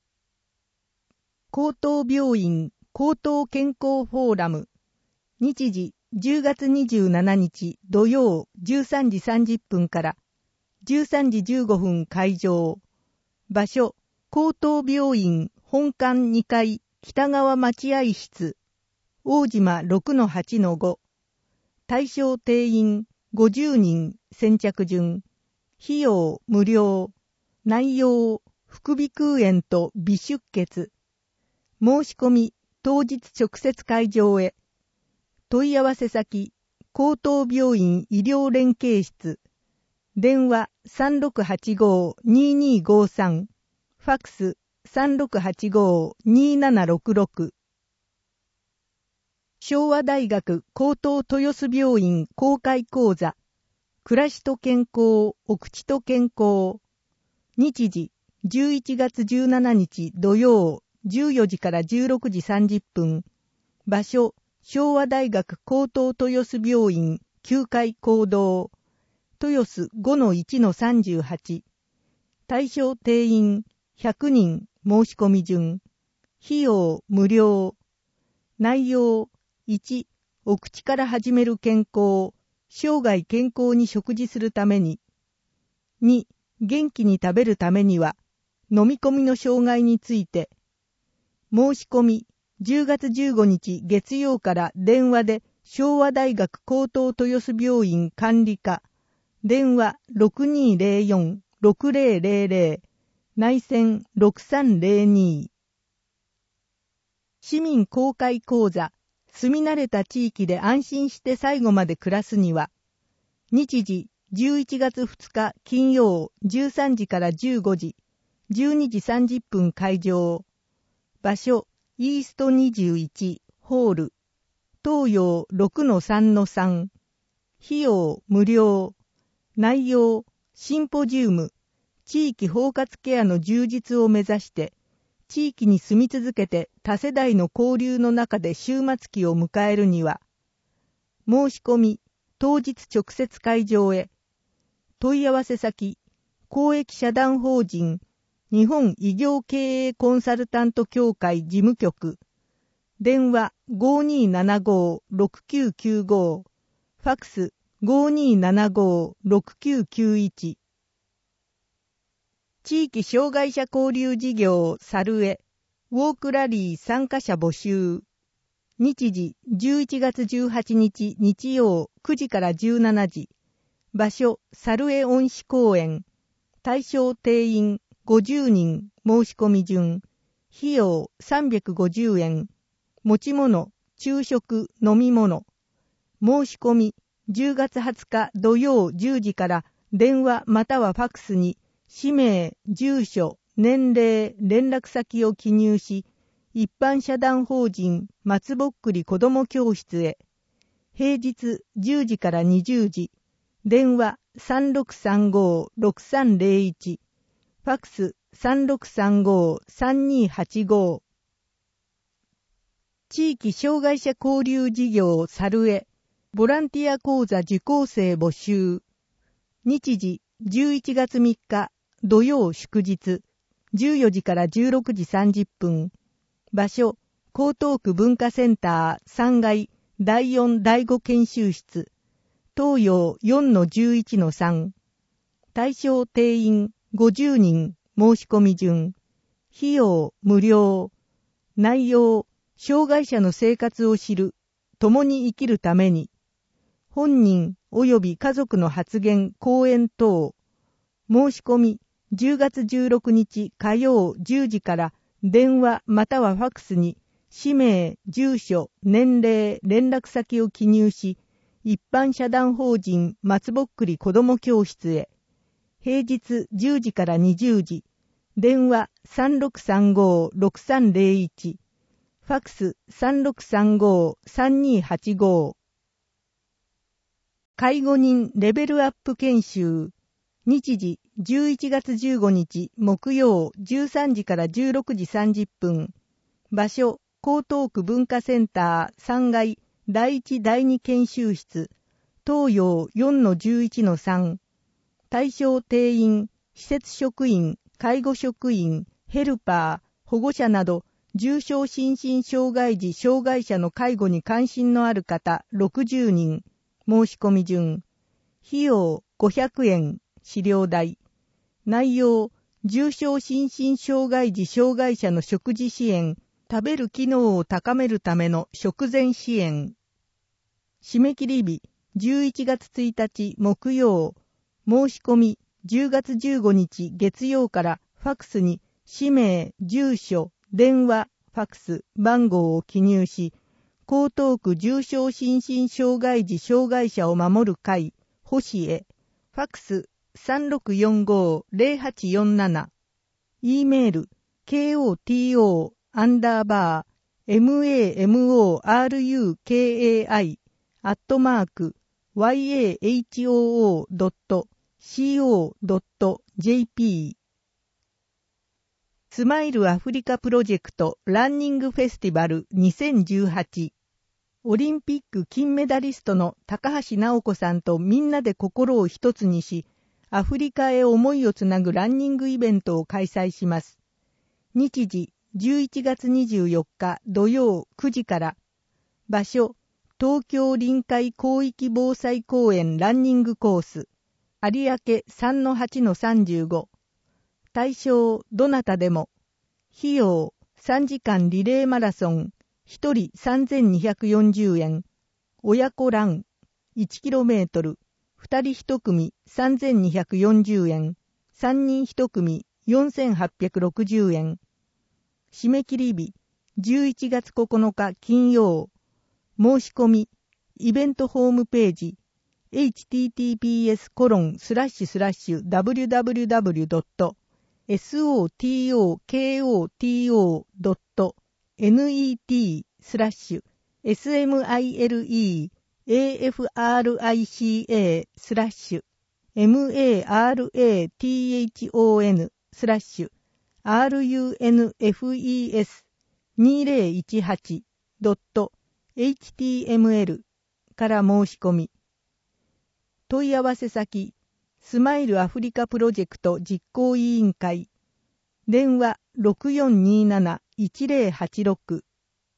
江東病院江東健康フォーラム。日時じゅうがつにじゅうしちにち土曜じゅうさんじさんじゅっぷんからじゅうさんじじゅうごふん会場。場所江東病院本館にかい北川待合室、大島 ろくのはちのご、対象定員ごじゅうにん先着順、費用無料、内容副鼻腔炎と微出血、申し込み当日直接会場へ、問い合わせ先、高等病院医療連携室、電話 さんろくはちご にーにーごさん、ファックス さんろくはちご にーななろくろく。昭和大学高等豊洲病院公開講座、暮らしと健康、お口と健康。日時、じゅういちがつじゅうしちにち土曜、じゅうよじからじゅうろくじさんじゅっぷん。場所、昭和大学高等豊洲病院きゅうかい講堂。豊洲 ごのいちのさんじゅうはち。対象定員ひゃくにん申し込み順。費用無料。内容いち、お口から始める健康。生涯健康に食事するために。に、元気に食べるためには、飲み込みの障害について。申し込み、じゅうがつじゅうごにち月曜から電話で昭和大学高等豊洲病院管理課、電話 ろくにーぜろよん ろくぜろぜろぜろ、内線ろくさんぜろに。市民公開講座、住み慣れた地域で安心して最後まで暮らすには、日時じゅういちがつふつか金曜じゅうさんじからじゅうごじ、じゅうにじさんじゅっぷん会場。場所、イーストにじゅういちホール、東洋 ろくのさんのさん。費用無料。内容、シンポジウム、地域包括ケアの充実を目指して、地域に住み続けて多世代の交流の中で終末期を迎えるには、申し込み、当日直接会場へ、問い合わせ先、公益社団法人、日本医療経営コンサルタント協会事務局、電話 ごにーななご ろくきゅうきゅうご、ファックス ごにーななご ろくきゅうきゅういち。地域障害者交流事業サルエ、ウォークラリー参加者募集。日時じゅういちがつじゅうはちにち日曜くじからじゅうしちじ。場所サルエ恩賜公園。対象定員ごじゅうにん申し込み順。費用さんびゃくごじゅうえん。持ち物、昼食、飲み物。申し込みじゅうがつはつか土曜じゅうじから電話またはファックスに氏名、住所、年齢、連絡先を記入し、一般社団法人松ぼっくり子ども教室へ。平日じゅうじからにじゅうじ。電話 さんろくさんご ろくさんぜろいち。ファックス さんろくさんご さんにーはちご。地域障害者交流事業サルエ、ボランティア講座受講生募集。日時じゅういちがつみっか土曜祝日、じゅうよじからじゅうろくじさんじゅっぷん。場所、江東区文化センターさんがいだいよんだいご研修室、東洋 よんのじゅういちのさん。対象定員ごじゅうにん申し込み順。費用無料。内容、障害者の生活を知る、共に生きるために。本人及び家族の発言、講演等。申し込みじゅうがつじゅうろくにち火曜じゅうじから電話またはファックスに氏名、住所、年齢、連絡先を記入し、一般社団法人松ぼっくり子ども教室へ。平日じゅうじからにじゅうじ。電話 さんろくさんご ろくさんぜろいち。ファックス さんろくさんご さんにーはちご。介護人レベルアップ研修。日時じゅういちがつじゅうごにち木曜じゅうさんじからじゅうろくじさんじゅっぷん。場所、江東区文化センターさんがいだいいちだいに研修室、東洋 よんのじゅういちのさん。対象定員、施設職員、介護職員、ヘルパー、保護者など、重症心身障害児障害者の介護に関心のある方ろくじゅうにん。申し込み順。費用ごひゃくえん。資料代。内容、重症心身障害児障害者の食事支援、 食べる機能を高めるための食前支援。締め切り日じゅういちがつついたち木曜、申し込みじゅうがつじゅうごにち月曜からファクスに氏名、住所、電話、ファクス、番号を記入し、江東区重症心身障害児障害者を守る会、星へ、ファクス さんろくよんご ゼロはちよんなな、E メール、koto アンダーバー、mamorukai アットマーク、yahoo.co.jp スマイルアフリカプロジェクトランニングフェスティバルにせんじゅうはち、オリンピック金メダリストの高橋尚子さんとみんなで心を一つにし、アフリカへ思いをつなぐランニングイベントを開催します。日時じゅういちがつにじゅうよっか土曜くじから、場所東京臨海広域防災公園ランニングコース、有明 さんのはちのさんじゅうご、対象どなたでも、費用さんじかんリレーマラソン、ひとりさんぜんにひゃくよんじゅうえん、親子ラン いちキロメートル、ふたりいち組さんぜんにひゃくよんじゅうえん、さんにんいち組よんせんはっぴゃくろくじゅうえん。締め切り日じゅういちがつここのか金曜。申し込みイベントホームページ エイチティーティーピーエスコロンスラッシュスラッシュダブリュダブリュダブリュドットソトドットネットスラッシュ スマイルアフリカ スラッシュ マラトン スラッシュ ランフェス にせんじゅうはち ドット エイチティーエムエル から申し込み。問い合わせ先スマイルアフリカプロジェクト実行委員会、電話 ろくよんにーなな いちゼロはちろく。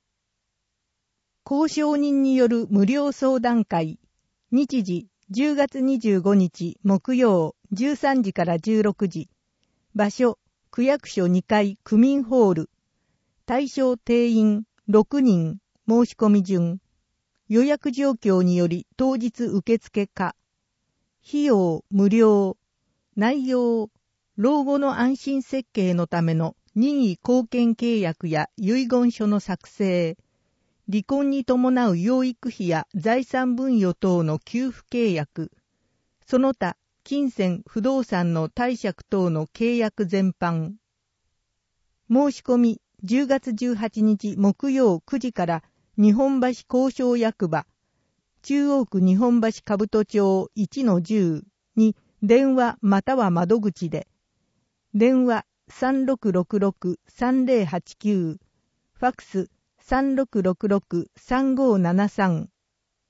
交渉人による無料相談会、日時じゅうがつにじゅうごにち木曜じゅうさんじからじゅうろくじ、場所区役所にかい区民ホール、対象定員ろくにん、申し込み順、予約状況により当日受付可。費用無料。内容、老後の安心設計のための任意貢献契約や遺言書の作成、離婚に伴う養育費や財産分与等の給付契約、その他金銭不動産の貸借等の契約全般。申し込みじゅうがつじゅうはちにち木曜くじから日本橋交渉役場、中央区日本橋兜町 いちのじゅう に電話または窓口で、電話 さんろくろくろくさんゼロはちきゅう、ファクス さんろくろくろくさんごななさん。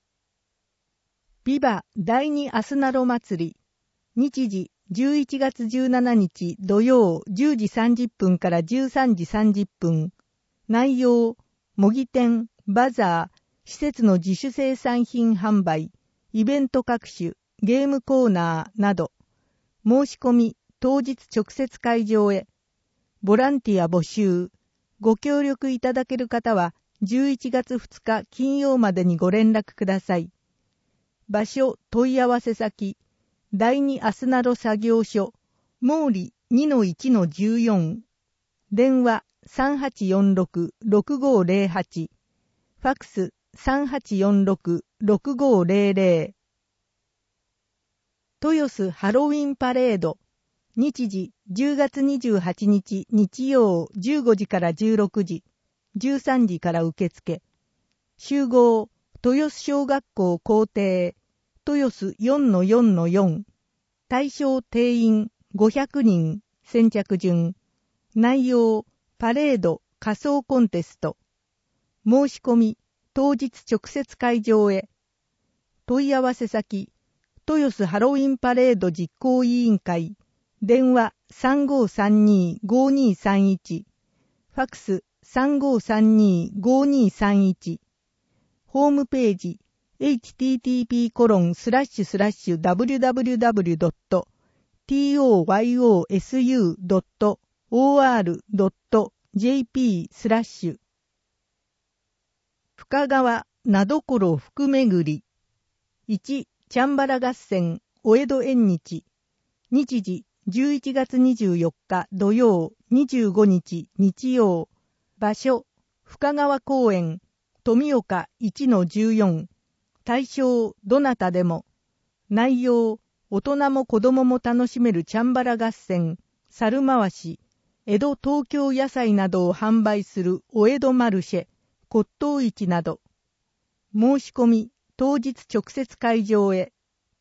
ビバ第二アスナロ祭り、日時じゅういちがつじゅうしちにち土曜じゅうじさんじゅっぷんからじゅうさんじさんじゅっぷん。内容、模擬店、バザー、施設の自主生産品販売、イベント各種、ゲームコーナーなど。申し込み、当日直接会場へ。ボランティア募集。ご協力いただける方は、じゅういちがつふつか金曜までにご連絡ください。場所、問い合わせ先、第二アスナロ作業所、毛利 にのいちのじゅうよん。電話さんはちよんろくろくごゼロはち。ファクスさんはちよんろくろくごゼロゼロ。豊洲ハロウィンパレード、日時じゅうがつにじゅうはちにち日曜じゅうごじからじゅうろくじ、じゅうさんじから受付。集合豊洲小学校校庭、豊洲 よんのよんのよん。対象定員ごひゃくにん、先着順。内容、パレード、仮装コンテスト。申し込み、当日直接会場へ。問い合わせ先、豊洲ハロウィンパレード実行委員会、電話 さんごさんにごにさんいち、ファクス さんごさんにごにさんいち、ホームページ エイチティーティーピーコロンスラッシュスラッシュダブリュダブリュダブリュドットトヨスドットオーアールドットジェーピースラッシュ深川名所福巡り。いち、チャンバラ合戦、お江戸縁日。日時、じゅういちがつにじゅうよっか土曜、にじゅうごにち日曜。場所、深川公園、富岡 いちのじゅうよん。対象、どなたでも。内容、大人も子供も楽しめるチャンバラ合戦、猿回し、江戸東京野菜などを販売するお江戸マルシェ、骨董市など。申し込み、当日直接会場へ。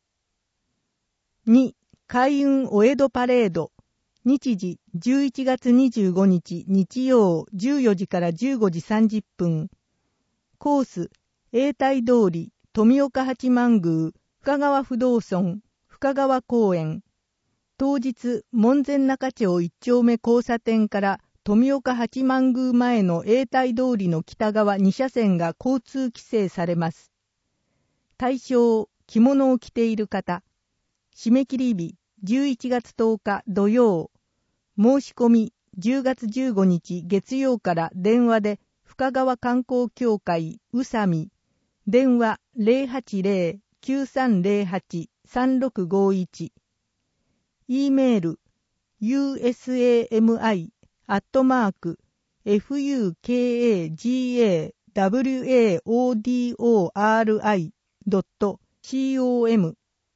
に、開運お江戸パレード。日時、じゅういちがつにじゅうごにち日曜じゅうよじからじゅうごじさんじゅっぷん。コース、永代通り、富岡八幡宮、深川不動尊、深川公園。当日、門前仲町一丁目交差点から富岡八幡宮前の永代通りの北側にしゃせんが交通規制されます。対象、着物を着ている方。締め切り日、じゅういちがつとおか土曜。申し込み、じゅうがつじゅうごにち月曜から電話で深川観光協会宇佐美。電話 ゼロはちゼロ きゅうさんゼロはち さんろくごいち。E メール ユーエスエーエムアイ アットマーク エフユーケーエージーエーダブリューエーオーディーオーアールアイ ドット コム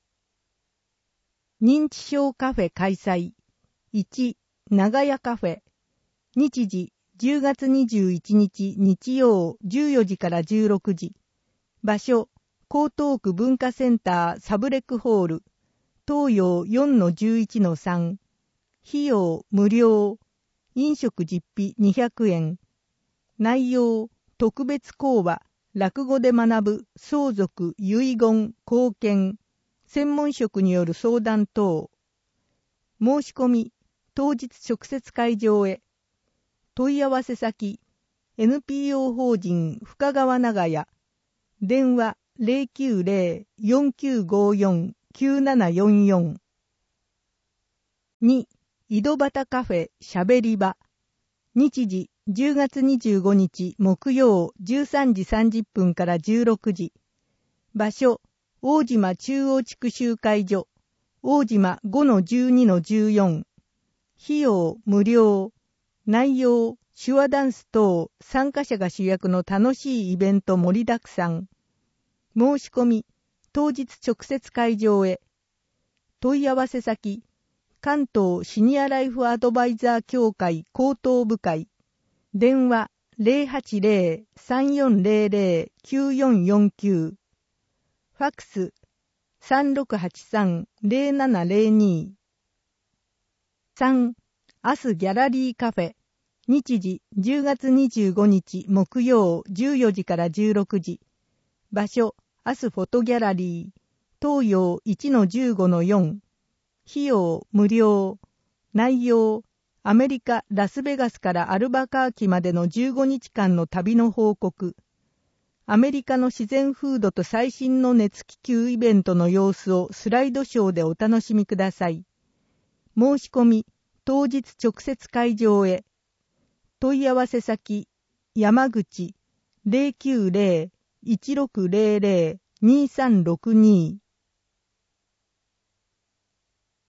認知症カフェ開催。いち、長屋カフェ。日時、じゅうがつにじゅういちにち日曜じゅうよじからじゅうろくじ。場所、江東区文化センターサブレクホール。東洋 よんのじゅういちのさん。費用無料。飲食実費にひゃくえん。内容、特別講話、落語で学ぶ、相続、遺言、後見、専門職による相談等。申し込み、当日直接会場へ。問い合わせ先、エヌピーオー 法人深川長屋。電話 ゼロきゅうゼロ よんきゅうごよん きゅうななよんよん。に、井戸端カフェしゃべり場。日時、じゅうがつにじゅうごにち木曜じゅうさんじさんじゅっぷんからじゅうろくじ。場所、大島中央地区集会所。大島 ごのじゅうにのじゅうよん。費用無料。内容、手話ダンス等、参加者が主役の楽しいイベント盛りだくさん。申し込み、当日直接会場へ。問い合わせ先、関東シニアライフアドバイザー協会高等部会。電話 ゼロはちゼロ さんよんゼロゼロ きゅうよんよんきゅう。ファックス さんろくはちさん ゼロななゼロに。さん. アスギャラリーカフェ。日時じゅうがつにじゅうごにち木曜じゅうよじからじゅうろくじ。場所、アスフォトギャラリー。東洋 いちのじゅうごのよん。費用無料。内容、アメリカ・ラスベガスからアルバカーキまでのじゅうごにちかんの旅の報告。アメリカの自然風土と最新の熱気球イベントの様子をスライドショーでお楽しみください。申し込み、当日直接会場へ。問い合わせ先、山口 ゼロきゅうゼロ いちろくゼロゼロ にさんろくに。